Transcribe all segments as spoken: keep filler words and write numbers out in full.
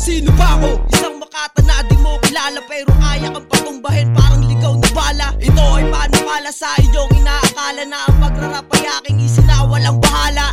sino ba ako? Isang makata na di mo kilala, pero kaya kang patumbahin parang ligaw na bala. Ito ay panukala sa inyong inaakala na ang pagrarap ay aking isinawalang bahala.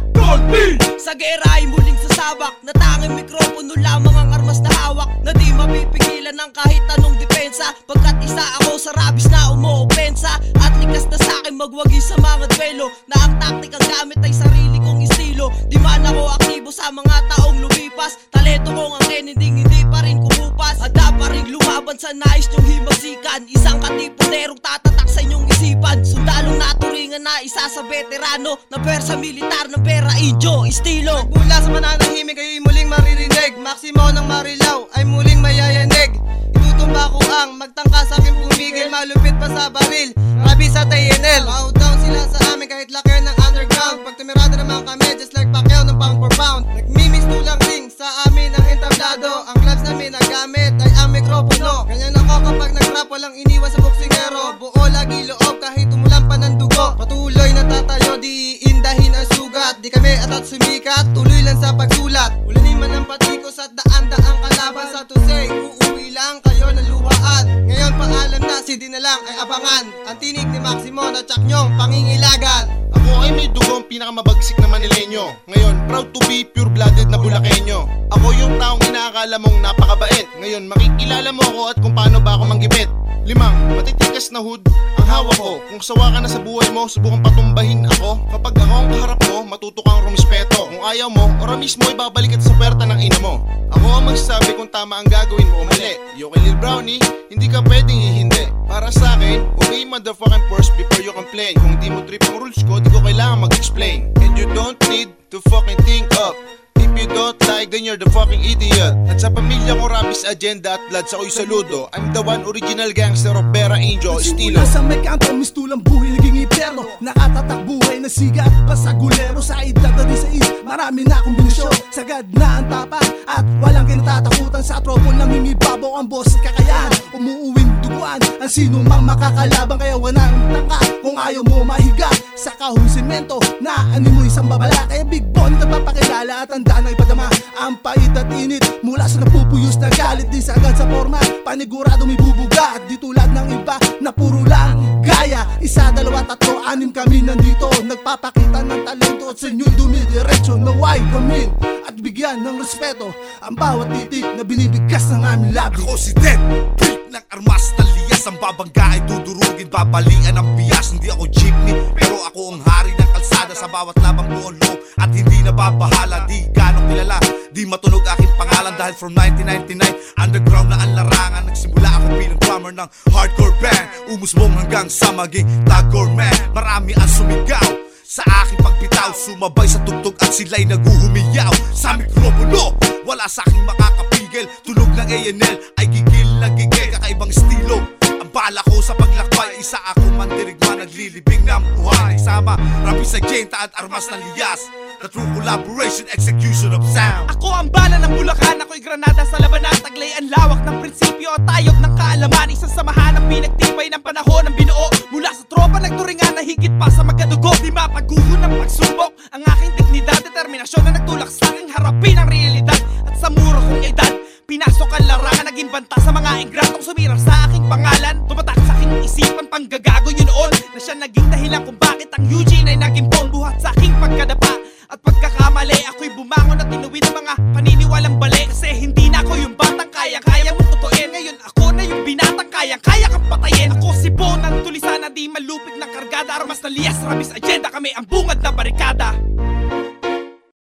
Sa gera ay muling sasabak, na tanging mikropono lamang ang armas na hawak, na di mapipigilan ng kahit anong depensa, pagkat isa ako sa rabis na umuopensa. At likas na sa akin magwagi sa mga duelo, na ang taktikang gamit ay sarili kong estilo. Di man ako aktibo sa mga taong lumipas, talento kong ang hindi hindi pa rin kumupas. Handa pa rin lumaban sa nais nyong himagsikan, isang katipunerong tatatak sa inyong isipan. Sundalong naturingan na isa sa veterano, na persa militar ng pera injo estilo. Mula sa mananahimik kayo'y muling maririnig, Maximo ng Marilao ay muling mayayanig. Itutumba ko ang magtangka sa akin pumigil, malupit pa sa baril, rabi sa T N L. Bow down sila sa amin kahit laki ng underground, pag tumirada naman kami just like Pacquiao ng pound for pound. Nagmimix tulang ring sa amin ang entablado, ang gloves namin na gamit ay ang mikropono. Ganyan ako kapag nag-rap, walang iniwan sa boksingero, buo lagi loob kahit umulan pa ng dugo. Patuloy na tatayo, di indahin ang sugat, di kami atat sumikat, tuloy lang sa pagsulat. Ulanin man ang patikos at daan-daang kalaban, sa to say, uuwi lang kayo ng luhaan. Ngayon paalam na, si di na lang ay abangan, ang tinig ni Maximo na tsak nyong pangingilagan. Ako ay may dugong pinakamabagsik na Manileño, ngayon proud to be pure-blooded na Bulakenyo. Ako yung taong inaakala mong napakabait, ngayon makikilala mo ako at kung paano ba ako manggipit. Limang, matitigas na hood ang hawak ko, kung sawa ka na sa buhay mo, subukan patumbahin ako. Kapag ako ang kaharap mo, matuto kang rumispeto. Kung ayaw mo, ora mismo ibabalik kita sa puwerta ng ina mo. Ako ang magsasabi kung tama ang gagawin mo o mali. Yo kay Lil Brownie, hindi ka pwedeng hihindi. Para sa akin, obey motherfucking first before you complain. Kung di mo trip ang rules ko, di ko kailangan mag-explain. And you don't need to fucking think up. If you don't like, then you're the fucking idiot. At sa pamilya ko, Rabis Agenda at Bloods, ako'y saludo. I'm the one original gangster of Pera Angel, estilo. Nasa may kanto, mistulang buhay, naging iperno. Nakatatak buhay na sigat pa sa gulero. Sa edad na di sa is, marami na kombinasyon. Sagad na ang tapat at walang kinatatakutan. Sa tropo lang himibabaw ang boss at kakayahan. Umuuwing duguan ang sino mang makakalaban. Kaya wala nang tangka kung ayaw mo mahiga sa kahong semento na ani mo isang babala. Kaya big bone nagpapakilala at ang daan ay padama. Ang pait at init mula sa napupuyos na galit, di sagad sa forma, panigurado may bubuga. At di tulad ng iba na puro lang gaya. Isa, dalawa, tatlo, anim kami nandito, nagpapakita ng talento at sa inyo'y dumidiretso. Naway kami at bigyan ng respeto ang bawat titik na binibigkas ng aming labi. Ako si Dead, beat ng armas na liyas, ang babangga ay dudurugin, babalian ang bias. Hindi ako jeepney, pero ako ang hari ng kalsada, sa bawat labang buong loob at hindi nababahala. Di ganong kilala, di matunog aking pangalan, dahil from nineteen ninety-nine underground na ang larangan. Nagsimula ako bilang drummer ng hardcore band, umusbong hanggang sa maging tagcore man. Marami ang sumigaw sa aking pagbitaw, sumabay sa tugtog at sila'y naguhumiyaw. Sa mikropono, wala sa aking makakapigil, tunog ng A N L ay gigil na gigil. Kakaibang estilo ang bala ko sa paglakbay, isa ako mandirigma, naglilibing ng buhay. Sama, Rabis Agenda at armas ng liyas, the true collaboration, execution of sound. Ako ang bala ng Bulacan, ako'y granada sa labanan. Taglay ang lawak ng prinsipyo at tayog ng kaalaman. Isang samahan ang pinagtibay ng panahon ng binuo, mula sa tropa nagturingan na higit pa sa magkadugo. Di mapaguho ng pagsubok ang aking dignidad, determinasyon na nagtulak sa aking harapin ang realidad. At sa muro kong edad, pinasok ang larangan, naging banta sa mga ingratong sumira sa aking pangalan. Tumatak sa aking isipan, panggagago yun noon, na siya naging dahilan kung bakit ang Eugene ay naging bong. Buhat sa aking pagkadapa at pagkakamali, ako'y bumangon at tinuwid ang mga paniniwalang bali. Kasi hindi na ako yung batang kayang-kaya mong tutuin, ngayon ako na yung binatang kayang-kaya kang patayin. Ako si Bon, ang tulisan na di malupit ng kargada, armas na liyas, Rabis Agenda, kami ang bungad na barikada.